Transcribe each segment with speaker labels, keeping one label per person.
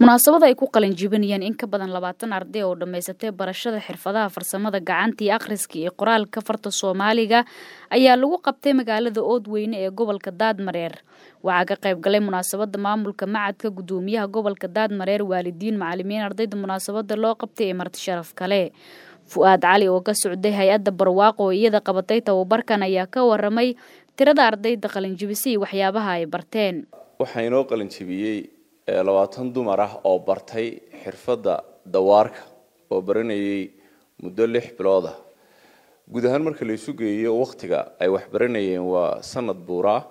Speaker 1: munaasabada ay ku qalin jibinayaan in ka badan 20 arday oo dhameysatay barashada xirfadaha farsamada gacanta iyo akhriska iyo qoraalka farta Soomaaliga ayaa lagu qabtay magaalada Oodweyne ee gobolka Daadmareer. Waxaa ka qayb galay munaasabada maamulka macadka gudoomiyaha gobolka Daadmareer, waalidiin, macallimiin, ardayda munaasabada loo qabtay ee marti sharaf kale. Fuad Cali oo ka socday hay'adda Barwaaqo oo iyada qabatay tababarkan ayaa ka waramay tirada ardayda qalin jibisay waxyaabaha ay barteen.
Speaker 2: Waxaa inoo qalin jibiyay 20 dumar ah oo bartay xirfadda dawaarka oo baranayay muddo 6 bilood ah. Guud ahaan marka la isu geeyo waqtiga ay wax baranayeen waa sanad buura.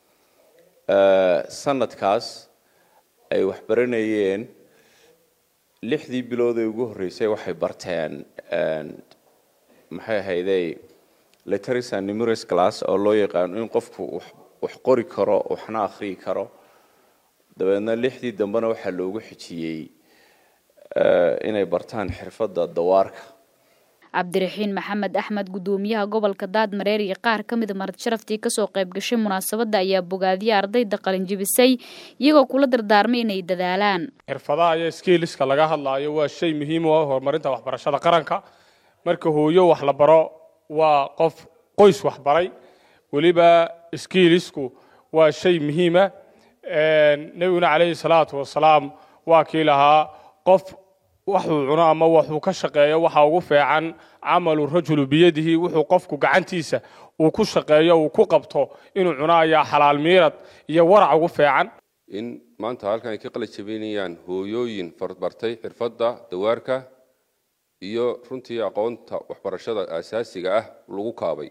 Speaker 2: Sanadkaas ay wax baranayeen 6 bilood ee ugu horeysay waxay barteen maxay ahaydey literacy and numeracy class oo loo yaqaan in qofku wax qori karo waxna akhri karo. dabeedna 6 dambana waxa loogu xijiyay inay bartaan xirfadda dawaarka.
Speaker 1: Cabdiraxiin Maxamed Axmed gudoomiyaha gobolka Daadmareer iyo qaar kamid ah marti sharaftii ka soo qayb gashay munaasabada ayaa bogaadiyay ardayda qalin jibisay iyagoo kula dardaarmay inay dadaalaan.
Speaker 3: Xirfadaha iyo skillska laga hadlayo waa shay muhiim u ah horumarinta waxbarashada qaranka. Marka hooyo wax la baro waa qof qoys wax baray, waliba skillsku waa shay muhiim ah. نبينا عليه الصلاة والسلام وكيلها قف وحو عنا أما وحو كشقيا وحو عن عمل الرجل بيده وحو قفك قعنتيسة وكشقيا وكقبته إنه عنا يا حلال ميرت يا ورع وفعن
Speaker 4: إن ما أنت هالكان كقلة شبينيان هو يوين فرد برتي حرفضة دواركا iyo runtii aqoonta waxbarashada asaasiga ah lagu kaabay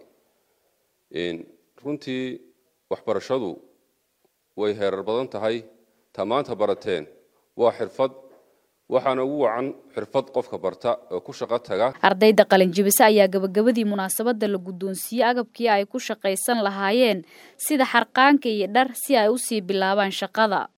Speaker 4: runtii waxbarashadu way heerar badan tahay tamaanta barateen waa xirfad waxaana ugu wacan xirfad qofka barta oo ku shaqo taga.
Speaker 1: Ardayda qalin jibisa ayaa gabagabadii munaasabada la gudoonsiiyay agabkii ay ku shaqaysan lahaayeen sida xarqaanka iyo dhar si ay u sii bilaabaan shaqada.